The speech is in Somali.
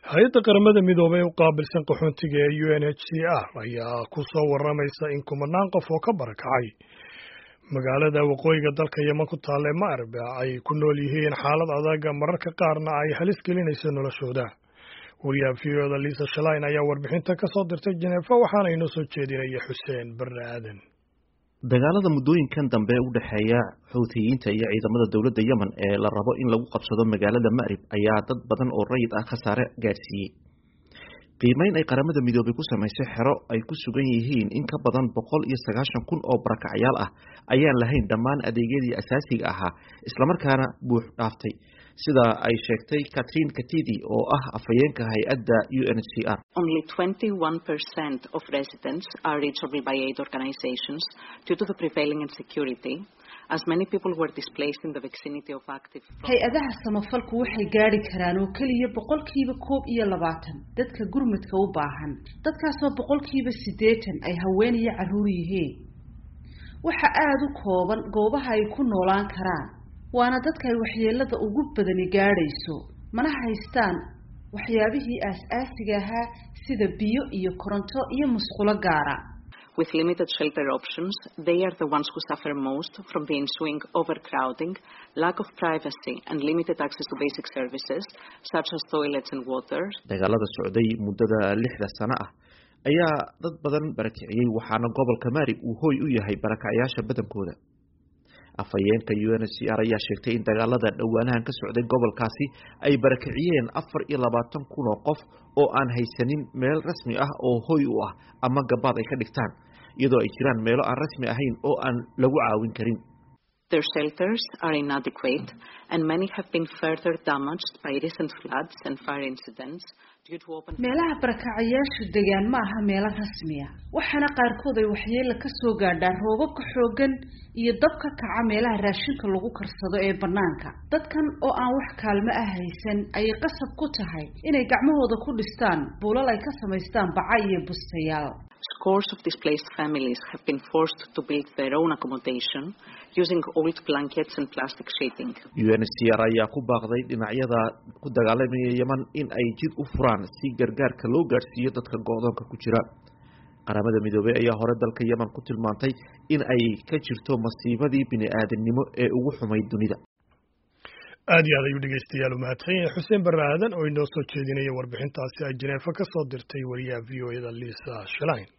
hay-adda qaramada midoobay u qaabilsan qaxoontiga ee UNHCR ayaa ku soo waramaysa in kumanaan qof oo ka barakacay magaalada waqooyiga dalka Yemen ku taalla Ma'rib ay ku nool yihiin xaalad adag mararka qaarna ay halis gelinayso noloshooda. wariyaha VOAda Lisa Schlein ayaa warbixinta ka soo dirtay Geneva waxaana inoo soo jeedinaya Xuseen Barre Aadan. dagaalada muddooyinkan dambe u dhaxeeya Xuuthiyiinta iyo ciidamada dawladda Yemen ee la rabo in lagu qabsado magaalada Ma'rib ayaa dad badan oo rayid ah khasaare gaarsiiyay. qiimeyn ay qaramada midoobay ku samaysay xero ay ku sugan yihiin in ka badan 190,000 oo barakacyaal ah ayaan lahayn dhammaan adeegyadii asaasiga ahaa isla markaana buux dhaaftay sida ay sheegtay Catherine Katidi oo ah afhayeenka hay'adda UNHCR. Only 21% of residents are reachable by aid organizations due to the prevailing insecurity, as many people were displaced in the vicinity of active fronts. Hay'adaha samafalku waxay gaari karaan oo kaliya 20% dadka gurmadka u baahan. Dadkaas oo 80% ay haween iyo carruur yihiin. Waxa aad u kooban goobaha ay ku noolaan karaan. waana dadka ay waxyeelada ugu badan gaarayso mana haystaan waxyaabihii aas-aasiga ahaa sida biyo iyo koronto iyo musqulo gaara. With limited shelter options, they are the ones who suffer most from the ensuing overcrowding, lack of privacy and limited access to basic services such as toilets and water. dagaalada socday muddada 6 sano ah ayaa dad badan barakiciyay waxaana gobolka Ma'rib uu hooy u yahay barakacayaasha badankooda. afhayeenka UNHCR ayaa sheegtay in dagaalada dhawaanahan ka socday gobolkaasi ay barakiciyeen 24,000 oo qof oo aan haysanin meel rasmi ah oo hooy u ah ama gabaad ay ka dhigtaan iyadoo ay jiraan meelo aan rasmi ahayn oo aan lagu caawin karin. Their shelters are inadequate and many have been further damaged by recent floods and fire incidents due to open. meelaha barakacayaashu degaan ma aha meelo rasmi ah waxaana qaarkood ay waxyeello ka soo gaadhaan roobabka xooggan iyo dab ka kaca meelaha raashinka lagu karsado ee banaanka. dadkan oo aan wax kaalmo ah haysan ay qasab ku tahay inay gacmahooda ku dhistaan buulal ay ka samaystaan baca iyo bustayaal. Scores of displaced families have been forced to build their own accommodation using old blankets and plastic sheeting. UNHCR ayaa ku baaqday dhinacyada ku dagaalamaya Yemen in ay jid u furaan si gargaarka loo gaarsiiyo dadka go'doonka ku jira. qaramada midoobay ayaa hore dalka Yemen ku tilmaantay in ay ka jirto masiibadii bini'aadanimo ee ugu xumayd dunida. aad iyo aad ayuu dhegeystayaal u mahadsanyahay Xuseen Barre Aadan oo inoo soo jeedinaya warbixintaasi ay Geneva ka soo dirtay wariyaha VOAda Lisa Schlein.